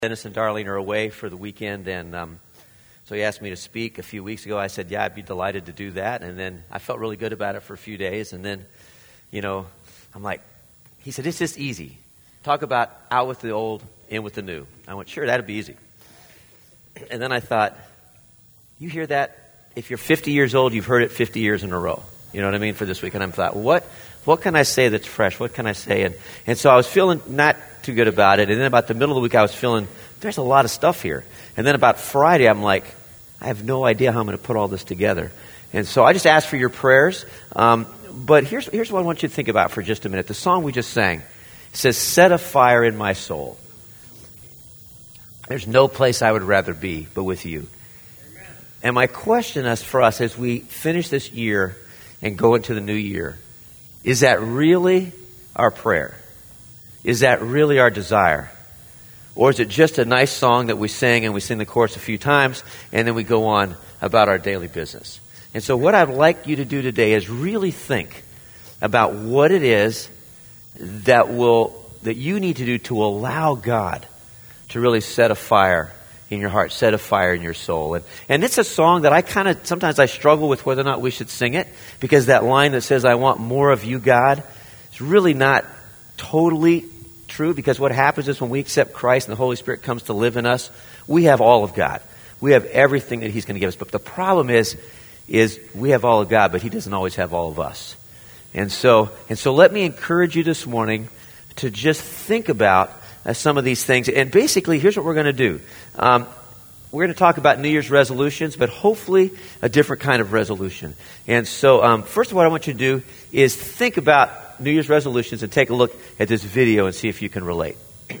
Dennis and Darlene are away for the weekend, and so he asked me to speak a few weeks ago. I said, yeah, I'd be delighted to do that. And then I felt really good about it for a few days. And then, I'm like, he said, it's just easy. Talk about out with the old, in with the new. I went, sure, that'd be easy. And then I thought, you hear that? If you're 50 years old, you've heard it 50 years in a row. You know what I mean, for this week. And I thought, what can I say that's fresh? What can I say? And so I was feeling not too good about it. And then about the middle of the week, I was feeling, there's a lot of stuff here. And then about Friday, I'm like, I have no idea how I'm going to put all this together. And so I just asked for your prayers. But here's what I want you to think about for just a minute. The song we just sang says, set a fire in my soul. There's no place I would rather be but with you. Amen. And my question for us as we finish this year and go into the new year, is that really our prayer? Is that really our desire? Or is it just a nice song that we sing and we sing the chorus a few times and then we go on about our daily business? And so what I'd like you to do today is really think about what it is that you need to do to allow God to really set a fire in your heart, set a fire in your soul. And it's a song that sometimes I struggle with whether or not we should sing it, because that line that says, I want more of you, God, is really not totally true, because what happens is when we accept Christ and the Holy Spirit comes to live in us, we have all of God. We have everything that He's going to give us. But the problem is we have all of God, but He doesn't always have all of us. And so let me encourage you this morning to just think about some of these things. And basically, here's what we're going to do. We're going to talk about New Year's resolutions, but hopefully a different kind of resolution. And so first of all, what I want you to do is think about New Year's resolutions and take a look at this video and see if you can relate.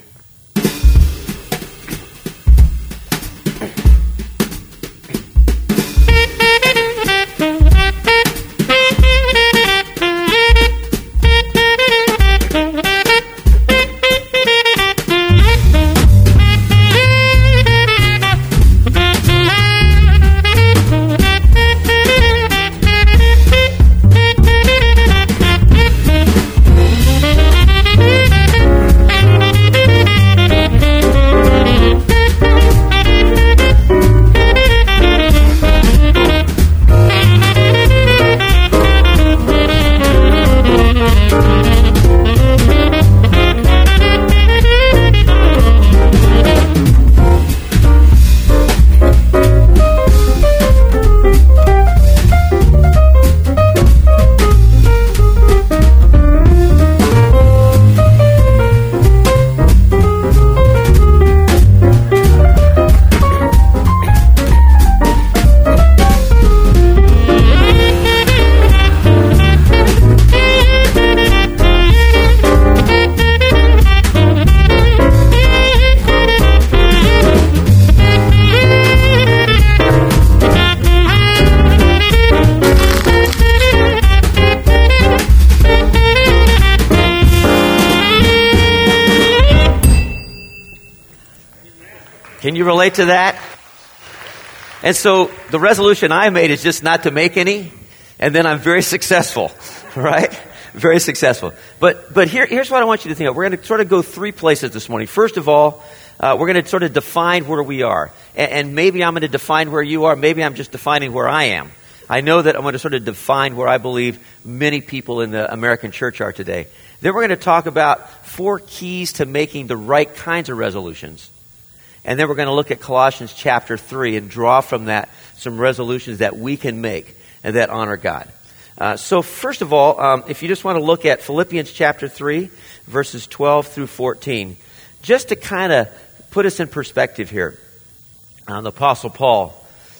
Can you relate to that? And so the resolution I made is just not to make any, and then I'm very successful, right? Very successful. But here's what I want you to think of. We're going to sort of go three places this morning. First of all, we're going to sort of define where we are. And maybe I'm going to define where you are. Maybe I'm just defining where I am. I know that I'm going to sort of define where I believe many people in the American church are today. Then we're going to talk about 4 keys to making the right kinds of resolutions. And then we're going to look at Colossians chapter 3 and draw from that some resolutions that we can make and that honor God. So first of all, if you just want to look at Philippians chapter 3, verses 12 through 14, just to kind of put us in perspective here, the Apostle Paul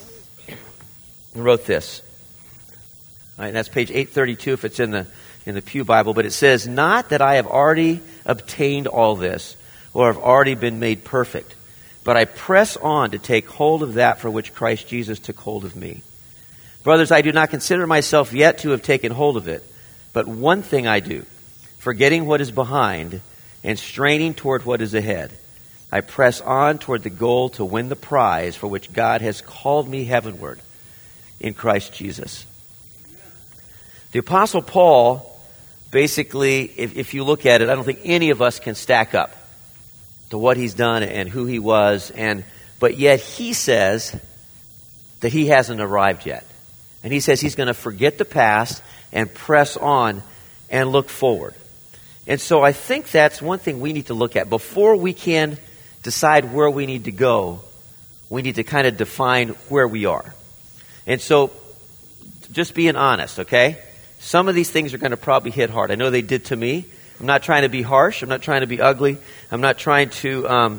wrote this. All right, and that's page 832 if it's in the Pew Bible, but it says, not that I have already obtained all this or have already been made perfect, but I press on to take hold of that for which Christ Jesus took hold of me. Brothers, I do not consider myself yet to have taken hold of it, but one thing I do, forgetting what is behind and straining toward what is ahead, I press on toward the goal to win the prize for which God has called me heavenward in Christ Jesus. The Apostle Paul, basically, if you look at it, I don't think any of us can stack up to what he's done and who he was, but yet he says that he hasn't arrived yet. And he says he's going to forget the past and press on and look forward. And so I think that's one thing we need to look at. Before we can decide where we need to go, we need to kind of define where we are. And so just being honest, okay? Some of these things are going to probably hit hard. I know they did to me. I'm not trying to be harsh. I'm not trying to be ugly. I'm not trying to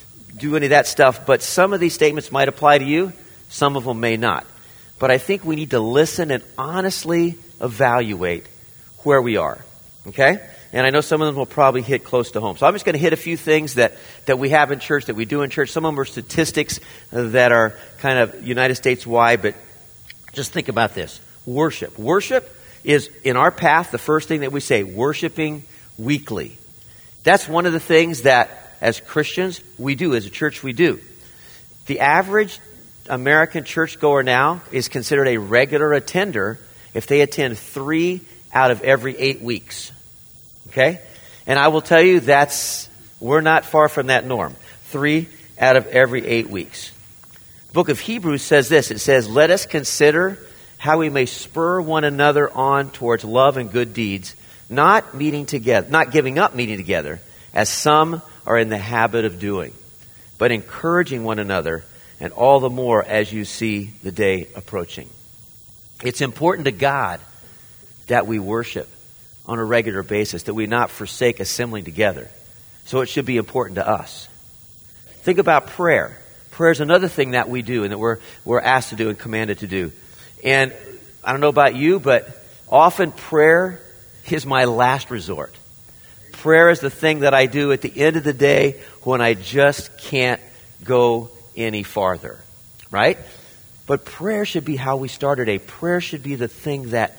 do any of that stuff. But some of these statements might apply to you. Some of them may not. But I think we need to listen and honestly evaluate where we are. Okay? And I know some of them will probably hit close to home. So I'm just going to hit a few things that we have in church, that we do in church. Some of them are statistics that are kind of United States-wide. But just think about this. Worship. Worship is, in our path, the first thing that we say, worshiping weekly. That's one of the things that, as Christians, we do. As a church, we do. The average American churchgoer now is considered a regular attender if they attend 3 out of every 8 weeks. Okay? And I will tell you, we're not far from that norm. 3 out of every 8 weeks. The book of Hebrews says this. It says, let us consider how we may spur one another on towards love and good deeds, not giving up meeting together, as some are in the habit of doing, but encouraging one another, and all the more as you see the day approaching. It's important to God that we worship on a regular basis, that we not forsake assembling together. So it should be important to us. Think about prayer. Prayer is another thing that we do and that we're asked to do and commanded to do. And I don't know about you, but often prayer is my last resort. Prayer is the thing that I do at the end of the day when I just can't go any farther, right? But prayer should be how we start a day. Prayer should be the thing that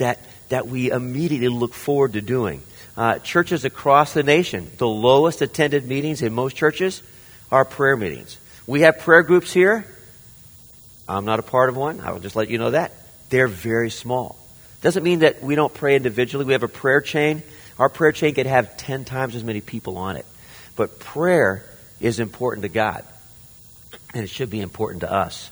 we immediately look forward to doing. Churches across the nation, the lowest attended meetings in most churches are prayer meetings. We have prayer groups here. I'm not a part of one. I will just let you know that. They're very small. Doesn't mean that we don't pray individually. We have a prayer chain. Our prayer chain could have 10 times as many people on it. But prayer is important to God. And it should be important to us.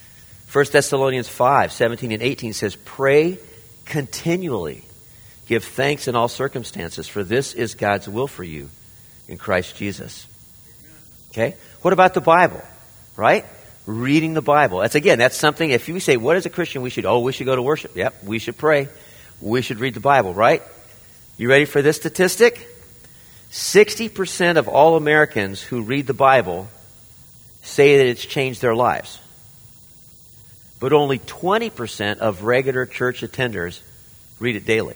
1 Thessalonians 5, 17 and 18 says, pray continually. Give thanks in all circumstances, for this is God's will for you in Christ Jesus. Okay? What about the Bible? Right? Reading the Bible. That's something, if you say, what is a Christian? We should go to worship. Yep, we should pray. We should read the Bible, right? You ready for this statistic? 60% of all Americans who read the Bible say that it's changed their lives. But only 20% of regular church attenders read it daily.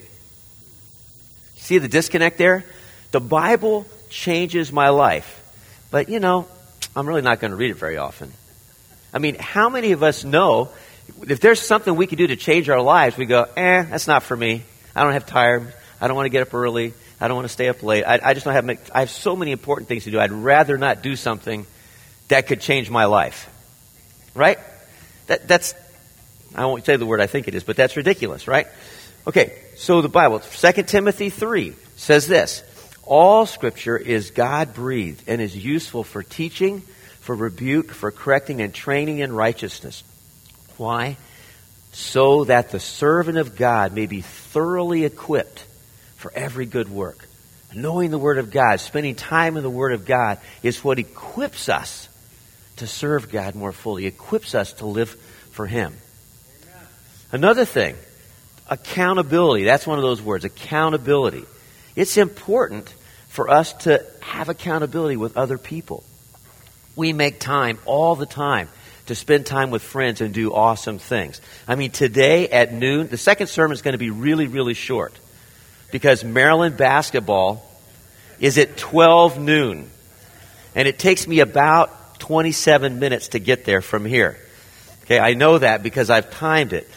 See the disconnect there? The Bible changes my life. But, I'm really not going to read it very often. I mean, how many of us know if there's something we can do to change our lives, we go, that's not for me. I don't have time. I don't want to get up early. I don't want to stay up late. I just don't have, I have so many important things to do. I'd rather not do something that could change my life. Right? That's, I won't say the word I think it is, but that's ridiculous, right? Okay, so the Bible, 2 Timothy 3 says this, all Scripture is God-breathed and is useful for teaching, for rebuke, for correcting, and training in righteousness. Why? So that the servant of God may be thoroughly equipped for every good work. Knowing the Word of God, spending time in the Word of God is what equips us to serve God more fully, equips us to live for Him. Amen. Another thing, accountability. That's one of those words, accountability. It's important for us to have accountability with other people. We make time all the time to spend time with friends and do awesome things. I mean, today at noon, the second sermon is going to be really, really short because Maryland basketball is at 12 noon. And it takes me about 27 minutes to get there from here. Okay, I know that because I've timed it.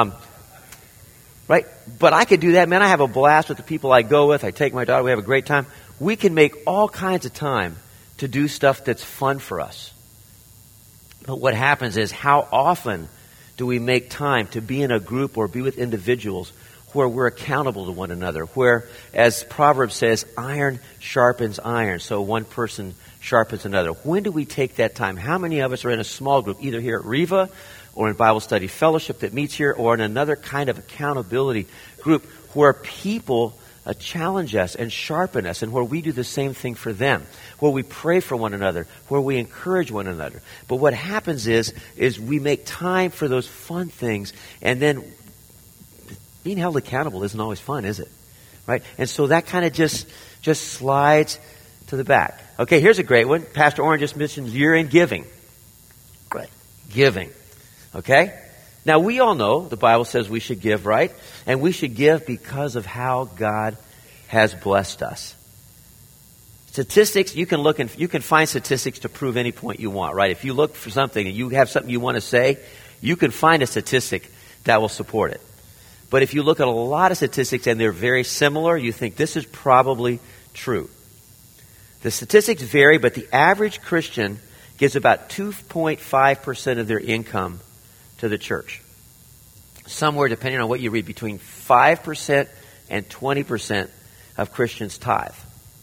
Right? But I could do that, man. I have a blast with the people I go with. I take my daughter. We have a great time. We can make all kinds of time to do stuff that's fun for us. But what happens is, how often do we make time to be in a group or be with individuals where we're accountable to one another, where, as Proverbs says, iron sharpens iron, so one person sharpens another. When do we take that time? How many of us are in a small group, either here at Riva or in Bible Study Fellowship that meets here, or in another kind of accountability group where people challenge us and sharpen us, and where we do the same thing for them, where we pray for one another, where we encourage one another. But what happens is we make time for those fun things, and then being held accountable isn't always fun, is it? Right? And so that kind of just slides to the back. Okay, here's a great one. Pastor Oren just mentioned year-end giving. Right. Giving. Okay? Now, we all know the Bible says we should give, right? And we should give because of how God has blessed us. Statistics, you can look and you can find statistics to prove any point you want, right? If you look for something and you have something you want to say, you can find a statistic that will support it. But if you look at a lot of statistics and they're very similar, you think this is probably true. The statistics vary, but the average Christian gives about 2.5% of their income to the church. Somewhere, depending on what you read, between 5% and 20% of Christians tithe.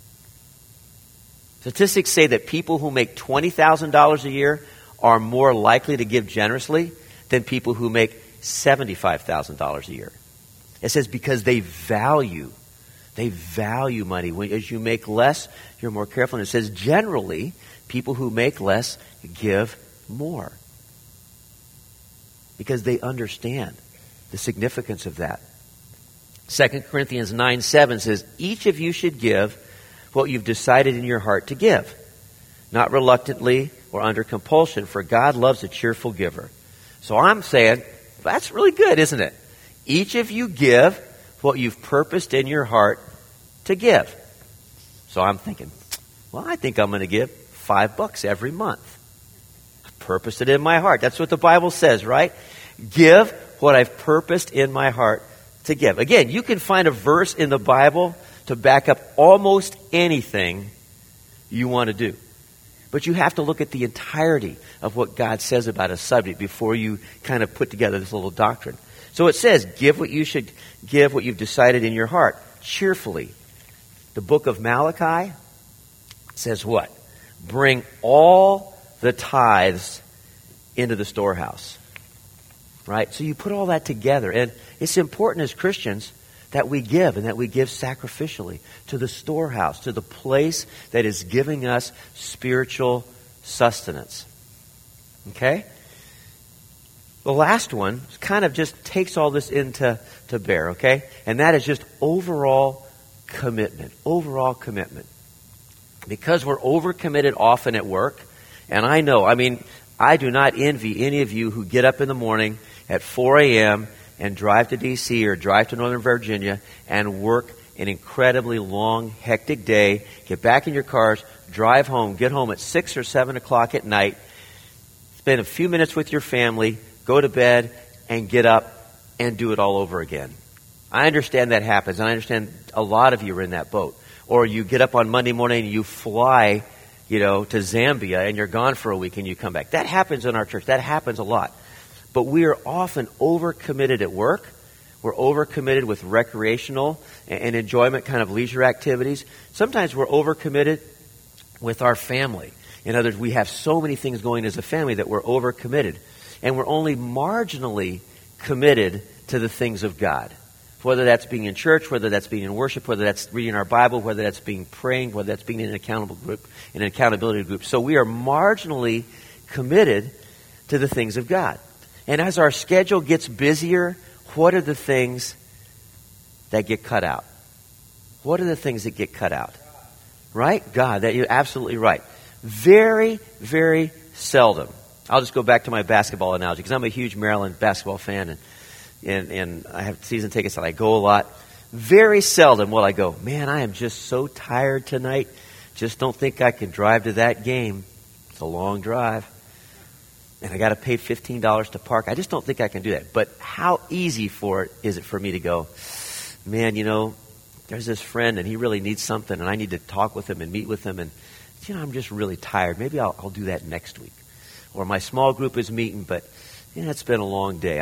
Statistics say that people who make $20,000 a year are more likely to give generously than people who make $75,000 a year. It says because they value money. As you make less, you're more careful. And it says generally, people who make less give more, because they understand the significance of that. 2 Corinthians 9:7 says, each of you should give what you've decided in your heart to give, not reluctantly or under compulsion, for God loves a cheerful giver. So I'm saying, that's really good, isn't it? Each of you give what you've purposed in your heart to give. So I'm thinking, well, I think I'm going to give $5 every month. I've purposed it in my heart. That's what the Bible says, right? Give what I've purposed in my heart to give. Again, you can find a verse in the Bible to back up almost anything you want to do. But you have to look at the entirety of what God says about a subject before you kind of put together this little doctrine. So it says, give what you should give, what you've decided in your heart, cheerfully. The book of Malachi says what? Bring all the tithes into the storehouse. Right? So you put all that together. And it's important as Christians that we give, and that we give sacrificially to the storehouse, to the place that is giving us spiritual sustenance. Okay? The last one kind of just takes all this into bear, okay? And that is just overall commitment. Overall commitment. Because we're overcommitted often at work, and I do not envy any of you who get up in the morning at 4 a.m. and drive to D.C. or drive to Northern Virginia and work an incredibly long, hectic day, get back in your cars, drive home, get home at 6 or 7 o'clock at night, spend a few minutes with your family, go to bed, and get up and do it all over again. I understand that happens, and I understand a lot of you are in that boat. Or you get up on Monday morning and you fly, to Zambia, and you're gone for a week and you come back. That happens in our church. That happens a lot. But we are often overcommitted at work. We're overcommitted with recreational and enjoyment kind of leisure activities. Sometimes we're overcommitted with our family. In other words, we have so many things going as a family that we're overcommitted. And we're only marginally committed to the things of God. Whether that's being in church, whether that's being in worship, whether that's reading our Bible, whether that's being praying, whether that's being in an accountability group. So we are marginally committed to the things of God. And as our schedule gets busier, what are the things that get cut out? What are the things that get cut out? Right? God, that you're absolutely right. Very, very seldom. I'll just go back to my basketball analogy because I'm a huge Maryland basketball fan and I have season tickets and I go a lot. Very seldom will I go, man, I am just so tired tonight. Just don't think I can drive to that game. It's a long drive. And I got to pay $15 to park. I just don't think I can do that. But how easy is it for me to go, man, there's this friend and he really needs something and I need to talk with him and meet with him. And, I'm just really tired. Maybe I'll do that next week. Or my small group is meeting, but it's been a long day.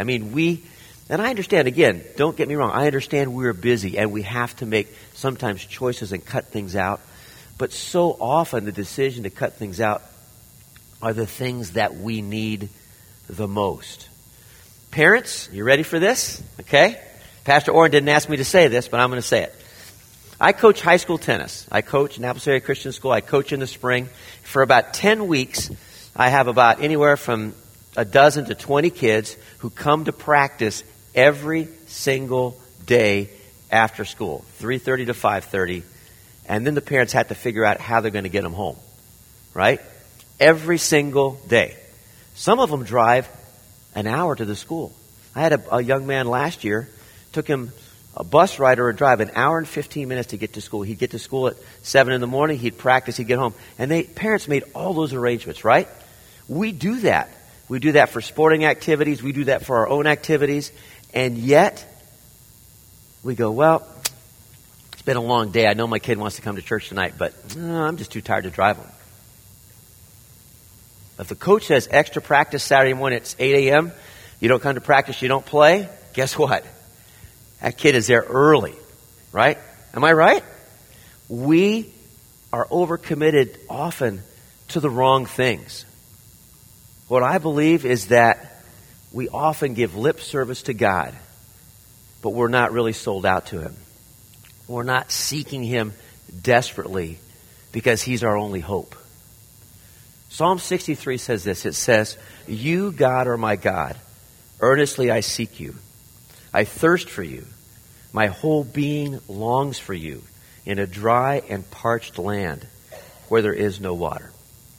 And I understand, again, don't get me wrong. I understand we're busy and we have to make sometimes choices and cut things out. But so often the decision to cut things out are the things that we need the most. Parents, you ready for this? Okay? Pastor Orrin didn't ask me to say this, but I'm going to say it. I coach high school tennis. I coach in Apples Area Christian School. I coach in the spring. For about 10 weeks, I have about anywhere from a dozen to 20 kids who come to practice every single day after school, 3:30 to 5:30. And then the parents have to figure out how they're going to get them home, right? Every single day. Some of them drive an hour to the school. I had a young man last year, took him a bus ride or a drive an hour and 15 minutes to get to school. He'd get to school at 7 in the morning, he'd practice, he'd get home. And parents made all those arrangements, right? We do that. We do that for sporting activities. We do that for our own activities. And yet, we go, well, it's been a long day. I know my kid wants to come to church tonight, but I'm just too tired to drive him. If the coach says extra practice Saturday morning at 8 a.m., you don't come to practice, you don't play, guess what? That kid is there early, right? Am I right? We are overcommitted often to the wrong things. What I believe is that we often give lip service to God, but we're not really sold out to Him. We're not seeking Him desperately because He's our only hope. Psalm 63 says this. It says, "You, God, are my God. Earnestly I seek you. I thirst for you. My whole being longs for you in a dry and parched land where there is no water."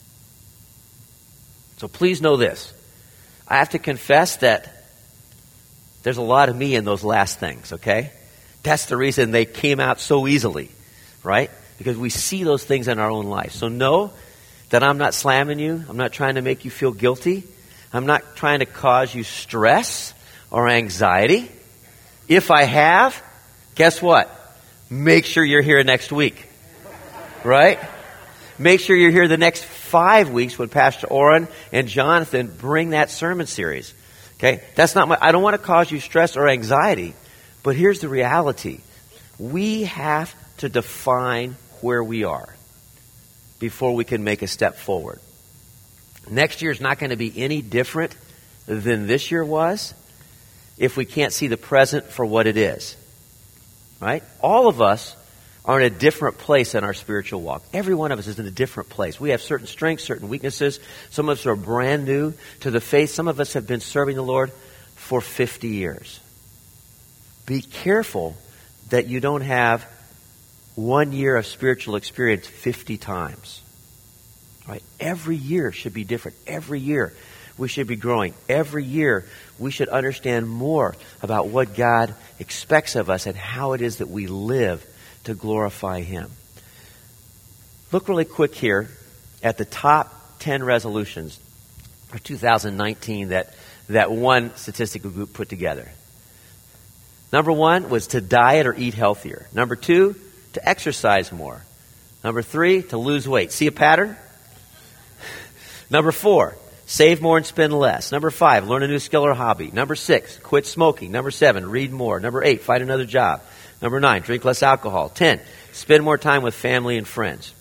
So please know this. I have to confess that there's a lot of me in those last things, okay? That's the reason they came out so easily, right? Because we see those things in our own life. So know that I'm not slamming you. I'm not trying to make you feel guilty. I'm not trying to cause you stress or anxiety. If I have, guess what? Make sure you're here next week, right? Make sure you're here the next 5 weeks when Pastor Orrin and Jonathan bring that sermon series. Okay? That's not I don't want to cause you stress or anxiety, but here's the reality. We have to define where we are before we can make a step forward. Next year is not going to be any different than this year was if we can't see the present for what it is. Right? All of us are in a different place in our spiritual walk. Every one of us is in a different place. We have certain strengths, certain weaknesses. Some of us are brand new to the faith. Some of us have been serving the Lord for 50 years. Be careful that you don't have 1 year of spiritual experience 50 times. Right? Every year should be different. Every year we should be growing. Every year we should understand more about what God expects of us and how it is that we live to glorify Him. Look really quick here at the top 10 resolutions for 2019 that one statistical group put together. Number 1 was to diet or eat healthier. Number 2, to exercise more. Number 3, to lose weight. See a pattern? Number 4, save more and spend less. Number 5, learn a new skill or hobby. Number 6, quit smoking. Number 7, read more. Number 8, find another job. Number 9, drink less alcohol. 10, spend more time with family and friends.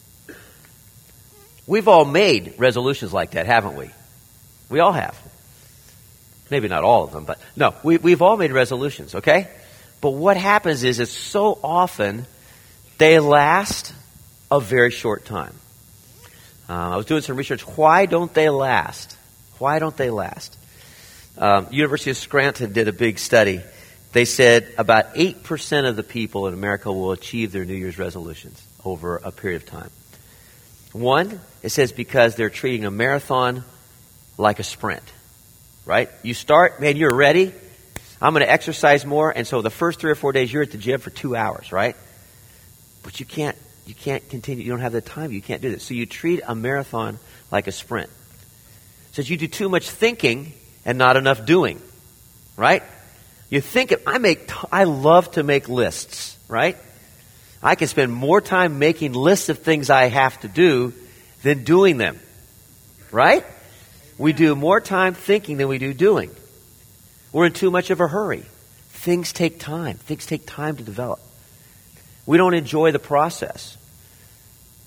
We've all made resolutions like that, haven't we? We all have. Maybe not all of them, but no, we've all made resolutions, okay? But what happens is so often they last a very short time. I was doing some research. Why don't they last? Why don't they last? University of Scranton did a big study. They said about 8% of the people in America will achieve their New Year's resolutions over a period of time. One, it says because they're treating a marathon like a sprint, right? You start, man, you're ready. I'm going to exercise more. And so the first 3 or 4 days, you're at the gym for 2 hours, right? But you can't continue. You don't have the time. You can't do this. So you treat a marathon like a sprint. It says you do too much thinking and not enough doing, right? You think, I love to make lists, right? I can spend more time making lists of things I have to do than doing them, right? We do more time thinking than we do doing. We're in too much of a hurry. Things take time. Things take time to develop. We don't enjoy the process.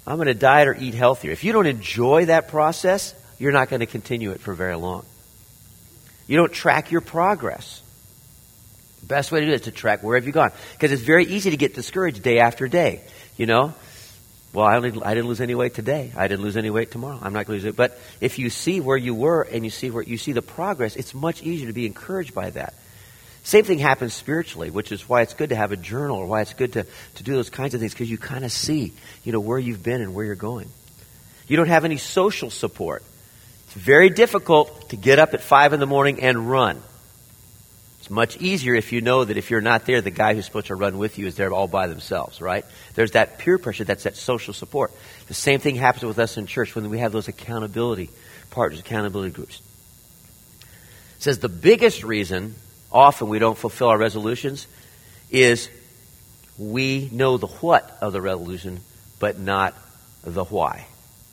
I'm going to diet or eat healthier. If you don't enjoy that process, you're not going to continue it for very long. You don't track your progress. The best way to do it is to track where have you gone. Because it's very easy to get discouraged day after day. You know, well, I didn't lose any weight today. I didn't lose any weight tomorrow. I'm not going to lose it. But if you see where you were and you see the progress, it's much easier to be encouraged by that. Same thing happens spiritually, which is why it's good to have a journal, or why it's good to do those kinds of things, because you kind of see, where you've been and where you're going. You don't have any social support. It's very difficult to get up at 5 a.m. and run. It's much easier if you know that if you're not there, the guy who's supposed to run with you is there all by themselves, right? There's that peer pressure, that's that social support. The same thing happens with us in church when we have those accountability partners, accountability groups. It says the biggest reason often we don't fulfill our resolutions is we know the what of the resolution, but not the why.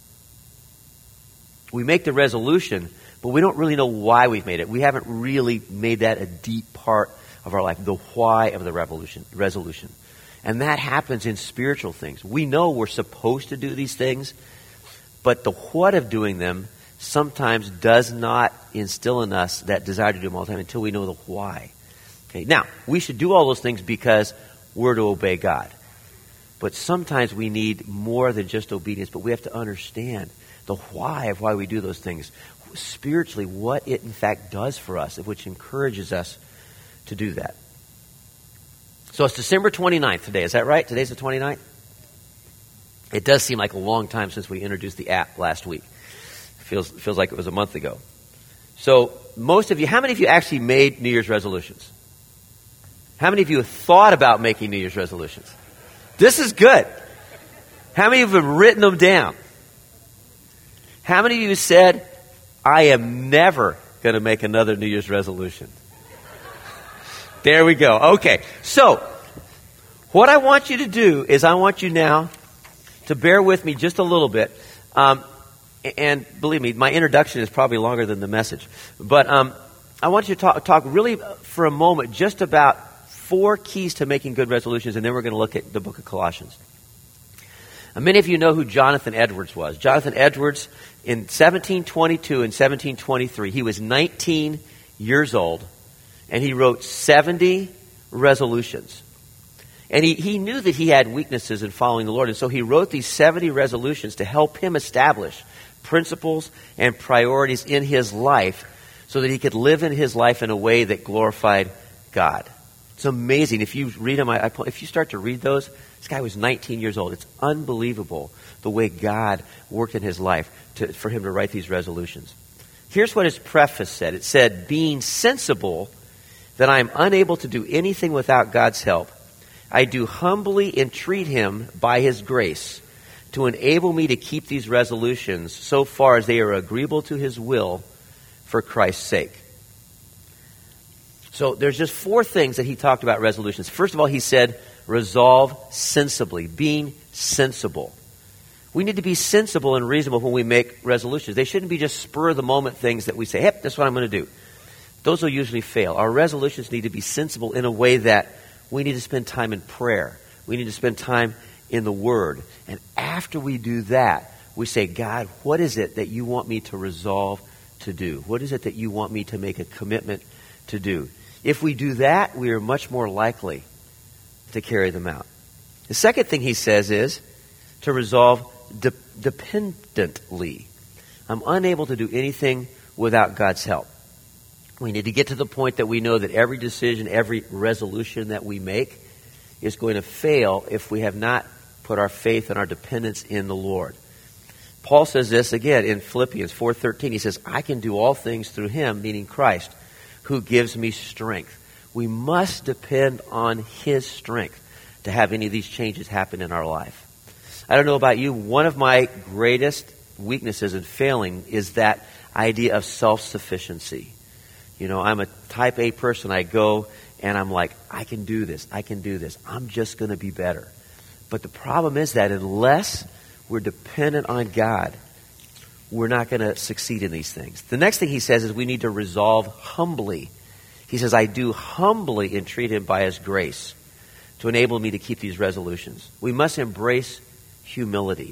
We make the resolution, but we don't really know why we've made it. We haven't really made that a deep part of our life, the why of the resolution. And that happens in spiritual things. We know we're supposed to do these things, but the what of doing them sometimes does not instill in us that desire to do them all the time until we know the why. Okay, now, we should do all those things because we're to obey God. But sometimes we need more than just obedience, but we have to understand the why of why we do those things. Spiritually, what it in fact does for us, which encourages us to do that. So it's December 29th today, is that right? Today's the 29th? It does seem like a long time since we introduced the app last week. Feels like it was a month ago. So most of you, how many of you actually made New Year's resolutions? How many of you have thought about making New Year's resolutions? This is good. How many of you have written them down? How many of you said, I am never going to make another New Year's resolution? There we go. Okay. So what I want you to do is I want you now to bear with me just a little bit. And believe me, my introduction is probably longer than the message. But I want you to talk really for a moment just about 4 keys to making good resolutions, and then we're going to look at the book of Colossians. Many of you know who Jonathan Edwards was. Jonathan Edwards, in 1722 and 1723, he was 19 years old, and he wrote 70 resolutions. And he knew that he had weaknesses in following the Lord, and so he wrote these 70 resolutions to help him establish principles and priorities in his life so that he could live in his life in a way that glorified God. It's amazing. If you read them, if you start to read those, this guy was 19 years old. It's unbelievable the way God worked in his life for him to write these resolutions. Here's what his preface said. It said, being sensible that I am unable to do anything without God's help, I do humbly entreat him by his grace to enable me to keep these resolutions so far as they are agreeable to his will for Christ's sake. So there's just 4 things that he talked about resolutions. First of all, he said, resolve sensibly, being sensible. We need to be sensible and reasonable when we make resolutions. They shouldn't be just spur-of-the-moment things that we say, hey, that's what I'm going to do. Those will usually fail. Our resolutions need to be sensible in a way that we need to spend time in prayer. We need to spend time in the Word. And after we do that, we say, God, what is it that you want me to resolve to do? What is it that you want me to make a commitment to do? If we do that, we are much more likely to carry them out. The second thing he says is to resolve dependently. I'm unable to do anything without God's help. We need to get to the point that we know that every decision, every resolution that we make is going to fail if we have not put our faith and our dependence in the Lord. Paul says this again in Philippians 4:13. He says, I can do all things through him, meaning Christ, who gives me strength. We must depend on his strength to have any of these changes happen in our life. I don't know about you, one of my greatest weaknesses in failing is that idea of self-sufficiency. You know, I'm a type A person. I go and I'm like, I can do this. I'm just going to be better. But the problem is that unless we're dependent on God, we're not going to succeed in these things. The next thing he says is we need to resolve humbly. He says, I do humbly entreat him by his grace to enable me to keep these resolutions. We must embrace humility.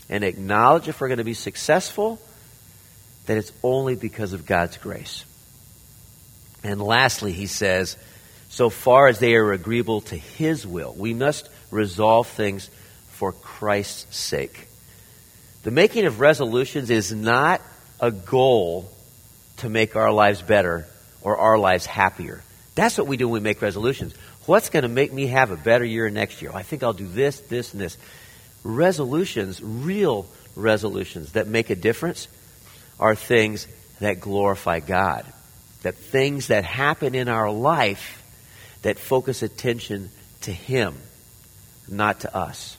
and acknowledge if we're going to be successful, that it's only because of God's grace. And lastly, he says, so far as they are agreeable to his will, we must resolve things for Christ's sake. The making of resolutions is not a goal to make our lives better or our lives happier. That's what we do when we make resolutions. What's going to make me have a better year next year? I think I'll do this, this, and this. Resolutions, real resolutions that make a difference, are things that glorify God. That things that happen in our life that focus attention to him, not to us.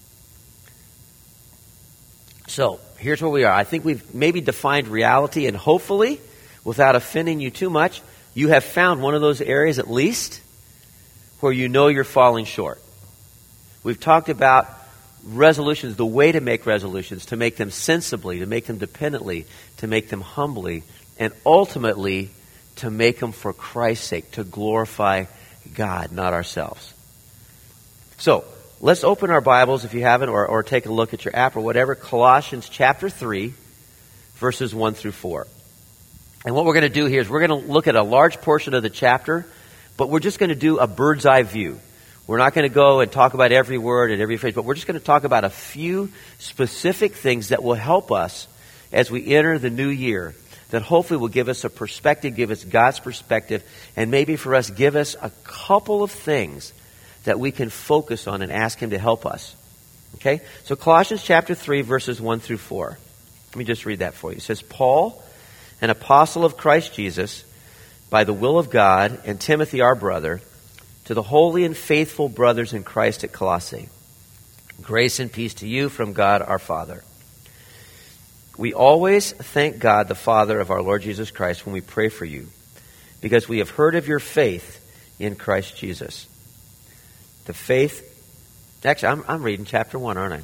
So, here's where we are. I think we've maybe defined reality, and hopefully, without offending you too much, you have found one of those areas at least where you know you're falling short. We've talked about resolutions, the way to make resolutions, to make them sensibly, to make them dependently, to make them humbly, and ultimately to make them for Christ's sake, to glorify God, not ourselves. So, let's open our Bibles, if you haven't, or take a look at your app or whatever, Colossians chapter 3, verses 1 through 4. And what we're going to do here is we're going to look at a large portion of the chapter, but we're just going to do a bird's eye view. We're not going to go and talk about every word and every phrase, but we're just going to talk about a few specific things that will help us as we enter the new year, that hopefully will give us a perspective, give us God's perspective, and maybe for us give us a couple of things that we can focus on and ask him to help us. Okay? So Colossians chapter 3, verses 1 through 4. Let me just read that for you. It says, Paul, an apostle of Christ Jesus, by the will of God, and Timothy our brother, to the holy and faithful brothers in Christ at Colossae. Grace and peace to you from God our Father. We always thank God, the Father of our Lord Jesus Christ, when we pray for you, because we have heard of your faith in Christ Jesus. The faith... Actually, I'm reading chapter 1, aren't I?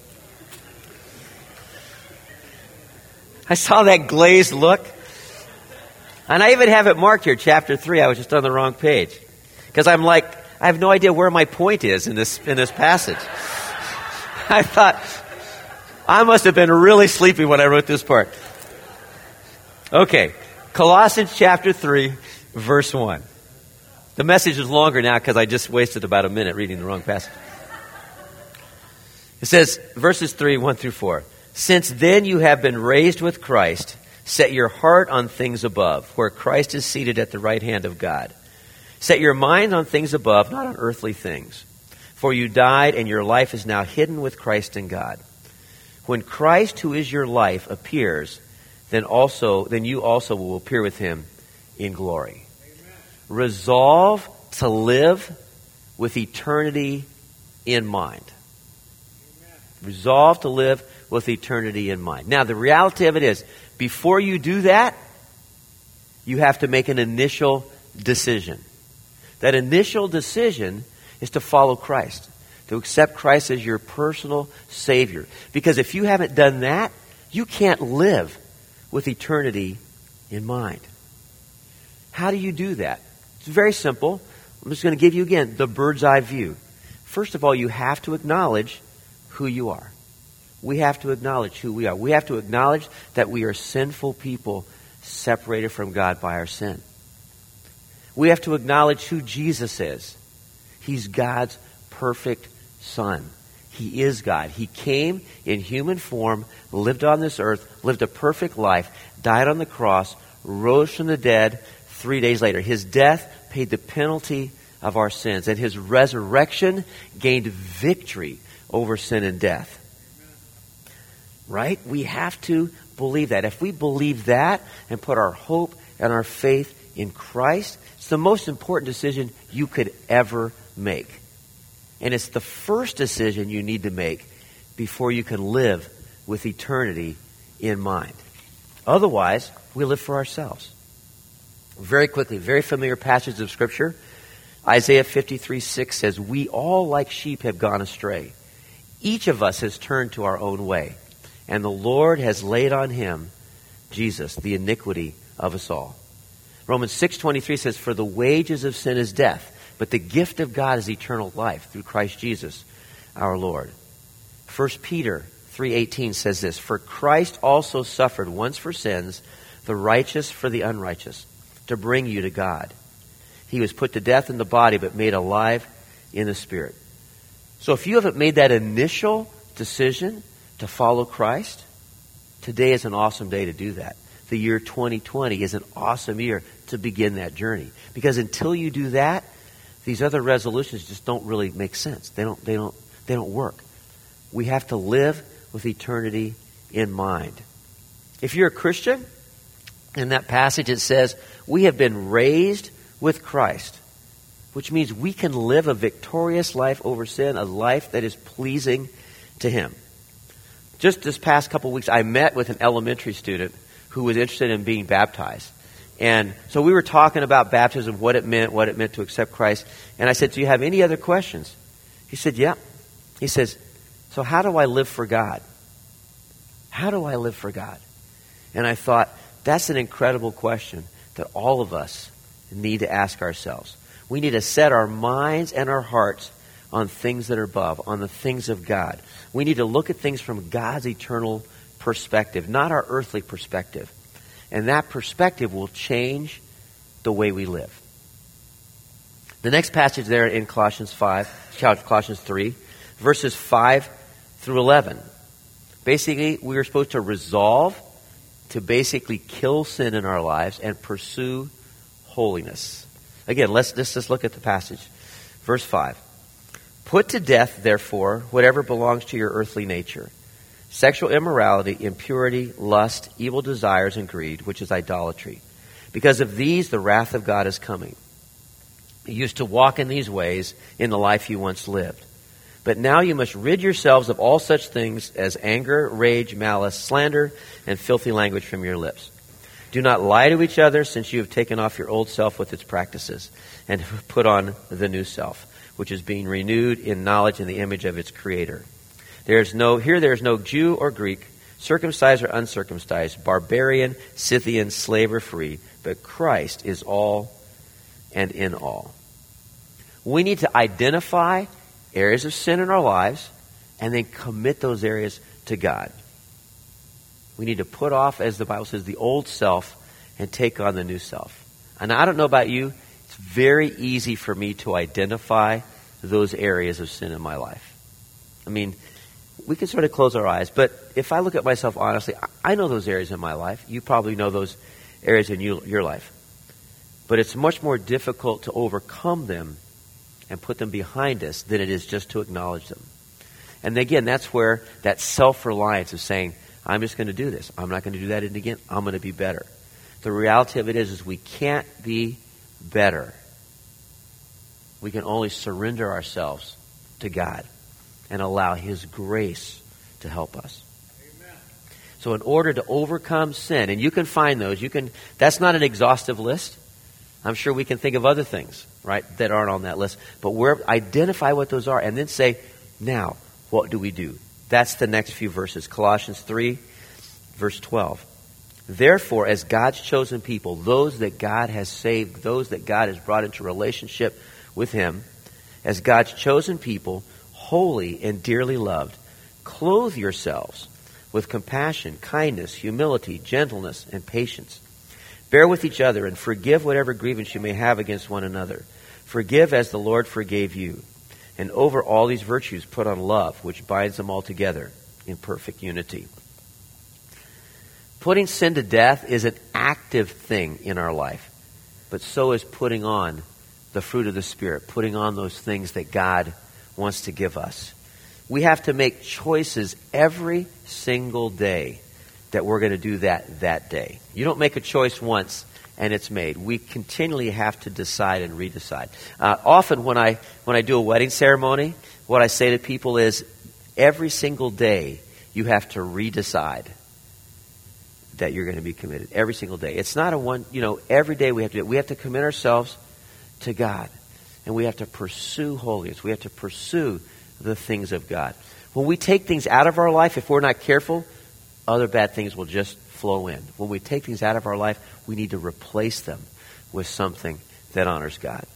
I saw that glazed look. And I even have it marked here, chapter 3. I was just on the wrong page. Because I'm like, I have no idea where my point is in this passage. I thought, I must have been really sleepy when I wrote this part. Okay, Colossians chapter 3, verse 1. The message is longer now because I just wasted about a minute reading the wrong passage. It says, verses 3, 1 through 4. Since then you have been raised with Christ, set your heart on things above, where Christ is seated at the right hand of God. Set your mind on things above, not on earthly things. For you died, and your life is now hidden with Christ in God. When Christ, who is your life, appears, then you also will appear with him in glory. Amen. Resolve to live with eternity in mind. Amen. Resolve to live with eternity in mind. Now, the reality of it is, before you do that, you have to make an initial decision. That initial decision is to follow Christ, to accept Christ as your personal Savior. Because if you haven't done that, you can't live with eternity in mind. How do you do that? It's very simple. I'm just going to give you again the bird's eye view. First of all, you have to acknowledge who you are. We have to acknowledge who we are. We have to acknowledge that we are sinful people separated from God by our sin. We have to acknowledge who Jesus is. He's God's perfect Son. He is God. He came in human form, lived on this earth, lived a perfect life, died on the cross, rose from the dead 3 days later. His death paid the penalty of our sins, and his resurrection gained victory over sin and death. Right? We have to believe that. If we believe that and put our hope and our faith in Christ, it's the most important decision you could ever make. And it's the first decision you need to make before you can live with eternity in mind. Otherwise, we live for ourselves. Very quickly, very familiar passage of Scripture. Isaiah 53:6 says, we all like sheep have gone astray. Each of us has turned to our own way. And the Lord has laid on him, Jesus, the iniquity of us all. Romans 6:23 says, for the wages of sin is death, but the gift of God is eternal life through Christ Jesus our Lord. 1 Peter 3:18 says this, "For Christ also suffered once for sins, the righteous for the unrighteous, to bring you to God. He was put to death in the body, but made alive in the spirit." So if you haven't made that initial decision to follow Christ, today is an awesome day to do that. The year 2020 is an awesome year to begin that journey. Because until you do that, these other resolutions just don't really make sense. They don't work. We have to live with eternity in mind. If you're a Christian, in that passage it says, we have been raised with Christ, which means we can live a victorious life over sin, a life that is pleasing to Him. Just this past couple weeks, I met with an elementary student who was interested in being baptized. And so we were talking about baptism, what it meant to accept Christ. And I said, "Do you have any other questions?" He said, "Yeah." He says, "So how do I live for God? How do I live for God?" And I thought, that's an incredible question that all of us need to ask ourselves. We need to set our minds and our hearts on things that are above, on the things of God. We need to look at things from God's eternal perspective, not our earthly perspective. And that perspective will change the way we live. The next passage there in Colossians 3, verses 5 through 11. Basically, we are supposed to resolve to basically kill sin in our lives and pursue holiness. Again, let's just look at the passage. Verse 5. "Put to death, therefore, whatever belongs to your earthly nature. Sexual immorality, impurity, lust, evil desires, and greed, which is idolatry. Because of these, the wrath of God is coming. You used to walk in these ways in the life you once lived. But now you must rid yourselves of all such things as anger, rage, malice, slander, and filthy language from your lips. Do not lie to each other, since you have taken off your old self with its practices and have put on the new self, which is being renewed in knowledge in the image of its Creator. There is no Jew or Greek, circumcised or uncircumcised, barbarian, Scythian, slave or free, but Christ is all and in all." We need to identify areas of sin in our lives and then commit those areas to God. We need to put off, as the Bible says, the old self and take on the new self. And I don't know about you, it's very easy for me to identify those areas of sin in my life. I mean, we can sort of close our eyes, but if I look at myself honestly, I know those areas in my life. You probably know those areas in your life. But it's much more difficult to overcome them and put them behind us than it is just to acknowledge them. And again, that's where that self-reliance of saying, I'm just going to do this. I'm not going to do that again. I'm going to be better. The reality of it is we can't be better. We can only surrender ourselves to God and allow His grace to help us. Amen. So in order to overcome sin, and you can find those, that's not an exhaustive list. I'm sure we can think of other things, right, that aren't on that list. But identify what those are and then say, now, what do we do? That's the next few verses. Colossians 3, verse 12. "Therefore, as God's chosen people, those that God has saved, those that God has brought into relationship with Him, as God's chosen people, holy and dearly loved, clothe yourselves with compassion, kindness, humility, gentleness, and patience. Bear with each other and forgive whatever grievance you may have against one another. Forgive as the Lord forgave you. And over all these virtues put on love, which binds them all together in perfect unity." Putting sin to death is an active thing in our life, but so is putting on the fruit of the Spirit, putting on those things that God wants to give us. We have to make choices every single day that we're going to do that day. You don't make a choice once and it's made. We continually have to decide and redecide. Often when I do a wedding ceremony, what I say to people is, every single day you have to redecide that you're going to be committed. Every single day. It's not every day we have to do it. We have to commit ourselves to God. And we have to pursue holiness. We have to pursue the things of God. When we take things out of our life, if we're not careful, other bad things will just flow in. When we take things out of our life, we need to replace them with something that honors God.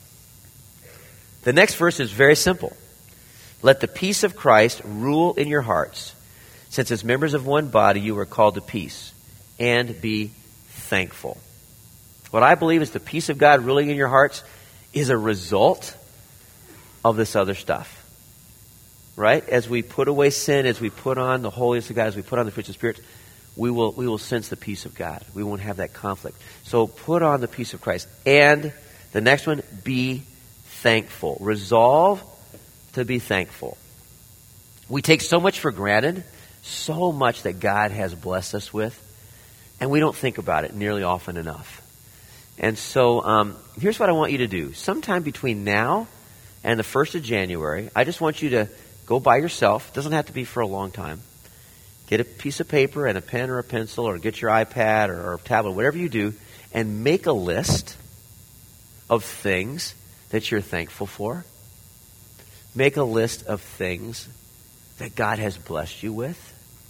The next verse is very simple. "Let the peace of Christ rule in your hearts. Since as members of one body, you are called to peace, and be thankful. What I believe is the peace of God ruling in your hearts is a result of this other stuff. Right? As we put away sin, as we put on the holiness of God, as we put on the fruits of the Spirit, we will sense the peace of God. We won't have that conflict. So put on the peace of Christ. And the next one, be thankful. Resolve to be thankful. We take so much for granted, so much that God has blessed us with, and we don't think about it nearly often enough. And so here's what I want you to do. Sometime between now and the 1st of January, I just want you to go by yourself. It doesn't have to be for a long time. Get a piece of paper and a pen or a pencil, or get your iPad or a tablet, whatever you do, and make a list of things that you're thankful for. Make a list of things that God has blessed you with.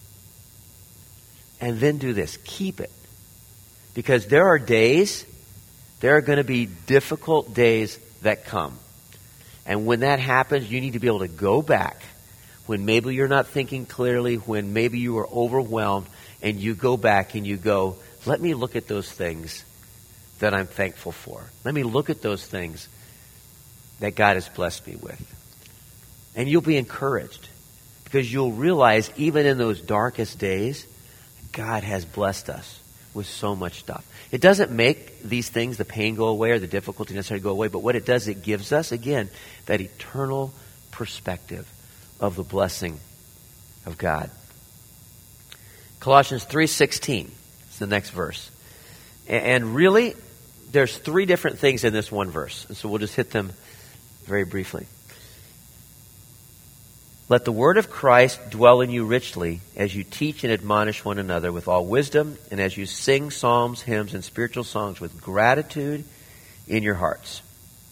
And then do this. Keep it. Because there are going to be difficult days that come. And when that happens, you need to be able to go back when maybe you're not thinking clearly, when maybe you are overwhelmed, and you go back and you go, let me look at those things that I'm thankful for. Let me look at those things that God has blessed me with. And you'll be encouraged because you'll realize even in those darkest days, God has blessed us with so much stuff. It doesn't make these things, the pain go away or the difficulty necessarily go away, but what it does, it gives us, again, that eternal perspective of the blessing of God. Colossians 3:16 is the next verse. And really, there's 3 different things in this one verse, and so we'll just hit them very briefly. Let the word of Christ dwell in you richly as you teach and admonish one another with all wisdom, and as you sing psalms, hymns, and spiritual songs with gratitude in your hearts.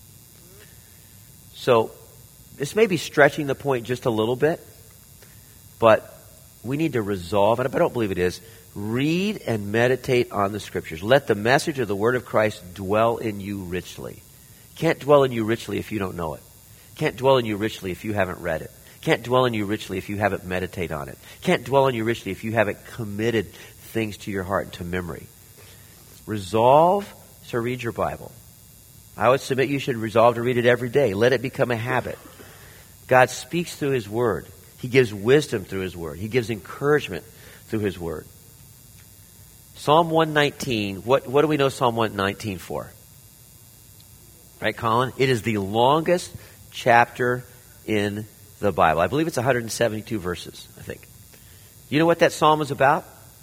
So, this may be stretching the point just a little bit, but we need to resolve, and I don't believe it is, read and meditate on the Scriptures. Let the message of the word of Christ dwell in you richly. Can't dwell in you richly if you don't know it. Can't dwell in you richly if you haven't read it. Can't dwell in you richly if you haven't meditated on it. Can't dwell in you richly if you haven't committed things to your heart and to memory. Resolve to read your Bible. I would submit you should resolve to read it every day. Let it become a habit. God speaks through His Word. He gives wisdom through His Word. He gives encouragement through His Word. Psalm 119, what do we know Psalm 119 for? Right, Colin? It is the longest chapter in the Bible. I believe it's 172 verses, I think. You know what that psalm is about?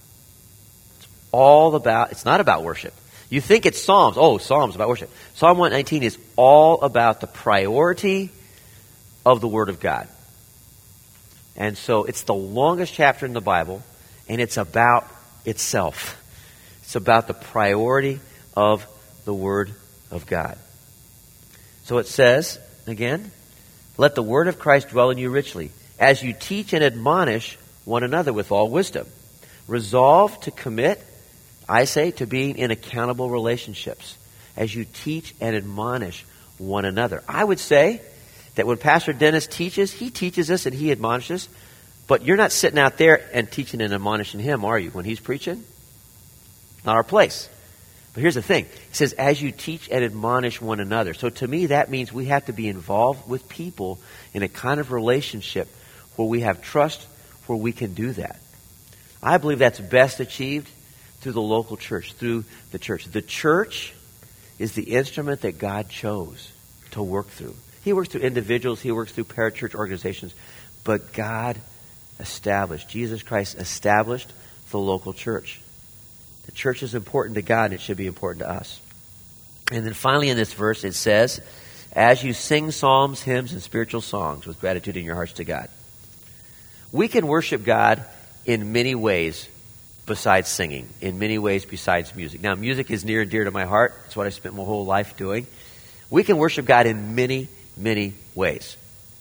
It's not about worship. You think it's Psalms. Oh, Psalms about worship. Psalm 119 is all about the priority of the Word of God. And so it's the longest chapter in the Bible, and it's about itself. It's about the priority of the Word of God. So it says, again, let the word of Christ dwell in you richly, as you teach and admonish one another with all wisdom. Resolve to commit, I say, to being in accountable relationships, as you teach and admonish one another. I would say that when Pastor Dennis teaches, he teaches us and he admonishes, but you're not sitting out there and teaching and admonishing him, are you, when he's preaching? Not our place. But here's the thing. It says, as you teach and admonish one another. So to me, that means we have to be involved with people in a kind of relationship where we have trust, where we can do that. I believe that's best achieved through the local church, through the church. The church is the instrument that God chose to work through. He works through individuals. He works through parachurch organizations. But God established, Jesus Christ established the local church. The church is important to God, and it should be important to us. And then finally in this verse it says, as you sing psalms, hymns, and spiritual songs with gratitude in your hearts to God. We can worship God in many ways besides singing, in many ways besides music. Now, music is near and dear to my heart. It's what I spent my whole life doing. We can worship God in many, many ways.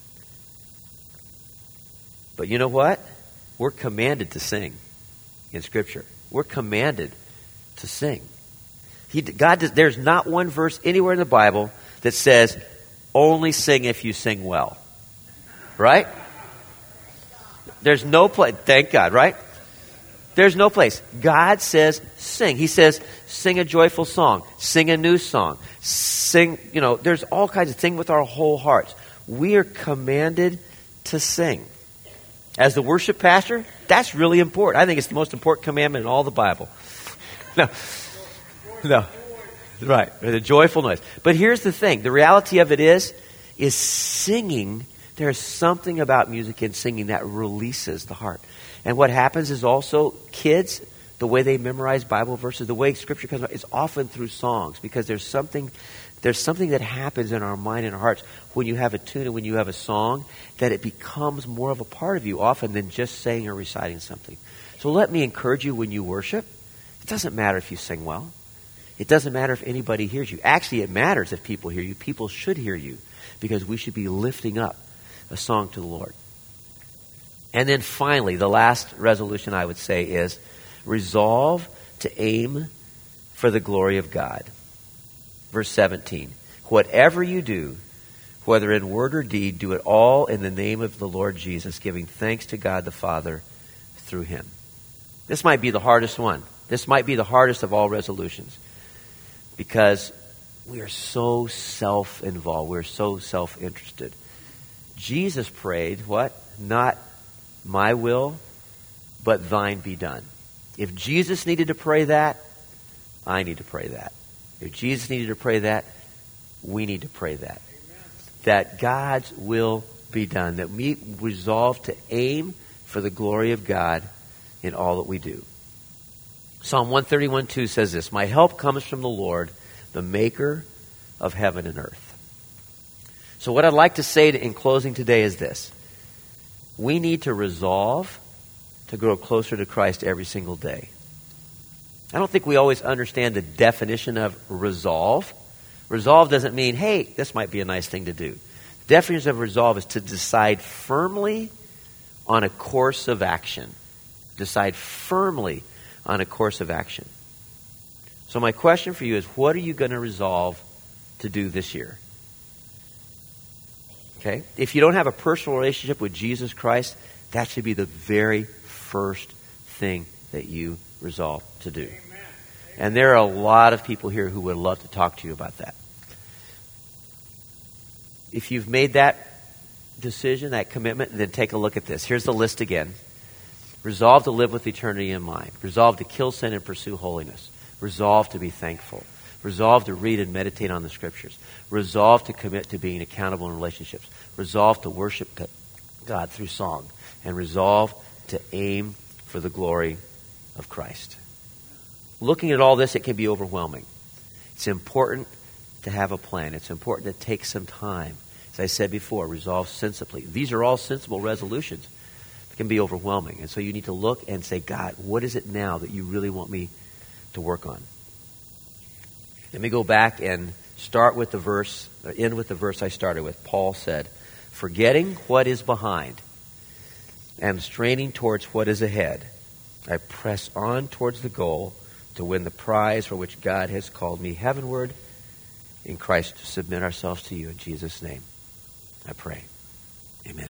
But you know what? We're commanded to sing in Scripture. We're commanded to sing. There's not one verse anywhere in the Bible that says, only sing if you sing well. Right? There's no place. Thank God, right? There's no place. God says sing. He says sing a joyful song. Sing a new song. Sing, there's all kinds of things with our whole hearts. We are commanded to sing. As the worship pastor, that's really important. I think it's the most important commandment in all the Bible. No. Right. The joyful noise. But here's the thing. The reality of it is singing. There's something about music and singing that releases the heart. And what happens is also kids, the way they memorize Bible verses, the way Scripture comes out, is often through songs, because there's something that happens in our mind and our hearts when you have a tune and when you have a song, that it becomes more of a part of you often than just saying or reciting something. So let me encourage you when you worship. It doesn't matter if you sing well. It doesn't matter if anybody hears you. Actually, it matters if people hear you. People should hear you, because we should be lifting up a song to the Lord. And then finally, the last resolution I would say is resolve to aim for the glory of God. Verse 17, whatever you do, whether in word or deed, do it all in the name of the Lord Jesus, giving thanks to God the Father through him. This might be the hardest one. This might be the hardest of all resolutions, because we are so self-involved. We're so self-interested. Jesus prayed, what? Not my will, but thine be done. If Jesus needed to pray that, I need to pray that. If Jesus needed to pray that, we need to pray that. Amen. That God's will be done. That we resolve to aim for the glory of God in all that we do. Psalm 131:2 says this, my help comes from the Lord, the maker of heaven and earth. So what I'd like to say in closing today is this. We need to resolve to grow closer to Christ every single day. I don't think we always understand the definition of resolve. Resolve doesn't mean, hey, this might be a nice thing to do. The definition of resolve is to decide firmly on a course of action. Decide firmly on a course of action. So my question for you is, what are you going to resolve to do this year? Okay? If you don't have a personal relationship with Jesus Christ, that should be the very first thing that you resolve to do. Amen. And there are a lot of people here who would love to talk to you about that. If you've made that decision, that commitment, then take a look at this. Here's the list again. Resolve to live with eternity in mind. Resolve to kill sin and pursue holiness. Resolve to be thankful. Resolve to read and meditate on the Scriptures. Resolve to commit to being accountable in relationships. Resolve to worship God through song. And resolve to aim for the glory of Christ. Looking at all this, it can be overwhelming. It's important to have a plan. It's important to take some time. As I said before, resolve sensibly. These are all sensible resolutions. It can be overwhelming. And so you need to look and say, God, what is it now that you really want me to work on? Let me go back and end with the verse I started with. Paul said, forgetting what is behind and straining towards what is ahead, I press on towards the goal to win the prize for which God has called me heavenward in Christ. To submit ourselves to you in Jesus' name, I pray. Amen.